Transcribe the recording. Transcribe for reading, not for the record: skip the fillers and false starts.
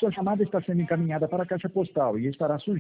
Sua chamada está sendo encaminhada para a caixa postal e estará sujeita